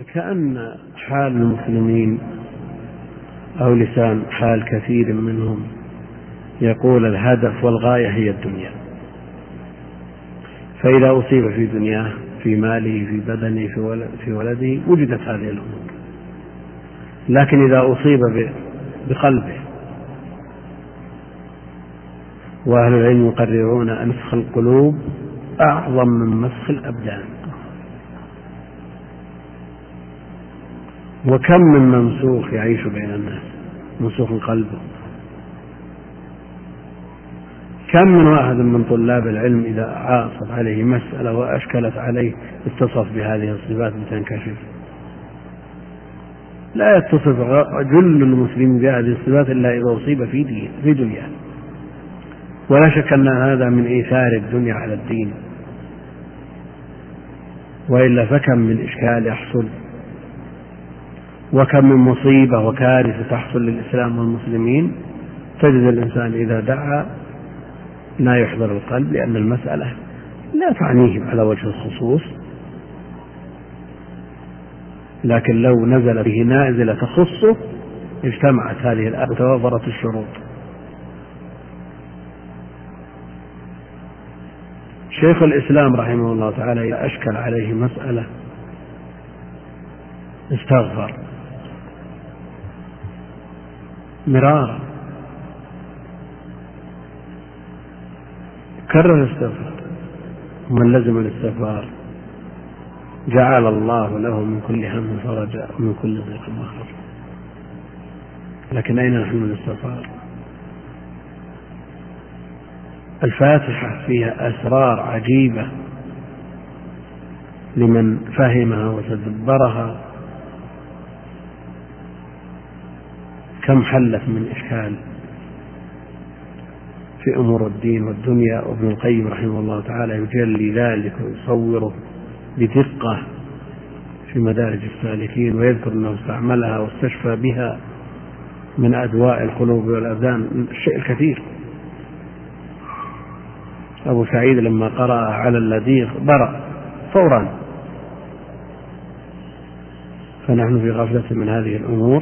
كأن حال المسلمين أو لسان حال كثير منهم يقول الهدف والغاية هي الدنيا، فإذا أصيب في دنياه في ماله في بدنه في ولده وجدت هذه الأمور، لكن إذا أصيب بقلبه، وأهل العلم يقررون أن مسخ القلوب أعظم من مسخ الأبدان. وكم من ممسوخ يعيش بين الناس ممسوخ قلبه، كم من واحد من طلاب العلم إذا عاصف عليه مسألة وأشكلت عليه اتصف بهذه الصفات بتنكشف. لا يتصف جل المسلمين بهذه الصفات إلا إذا أصيب في دنياه، ولا شك أن هذا من إيثار الدنيا على الدين، وإلا فكم من إشكال يحصل، وكم من مصيبة وكارثة تحصل للإسلام والمسلمين تجد الإنسان إذا دعا لا يحضر القلب، لأن المسألة لا تعنيه على وجه الخصوص، لكن لو نزل به نازلة تخصه اجتمعت هذه الآية وتوافرت الشروط. شيخ الإسلام رحمه الله تعالى إذا أشكل عليه مسألة استغفر مرارا، كرر الاستغفار، ومن لزم الاستغفار جعل الله له من كل هم فرجا ومن كل ضيق مخرجا. لكن أين نحن من الاستغفار؟ الفاتحة فيها أسرار عجيبة لمن فهمها وتدبرها، كم حلت من إشكال في أمور الدين والدنيا. وابن القيم رحمه الله تعالى يجلي ذلك ويصوره بدقة في مدارج السالكين، ويذكر أنه استعملها واستشفى بها من أدواء القلوب والأبدان الشيء الكثير. أبو سعيد لما قرأ على اللذيذ برأ فورا. فنحن في غفلة من هذه الأمور،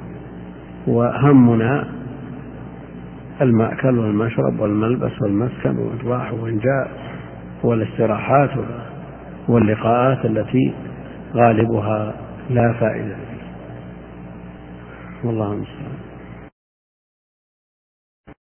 وهمنا المأكل والمشرب والملبس والمسكن والراحة والإنجاء والاستراحات واللقاءات التي غالبها لا فائدة. والله المستعان.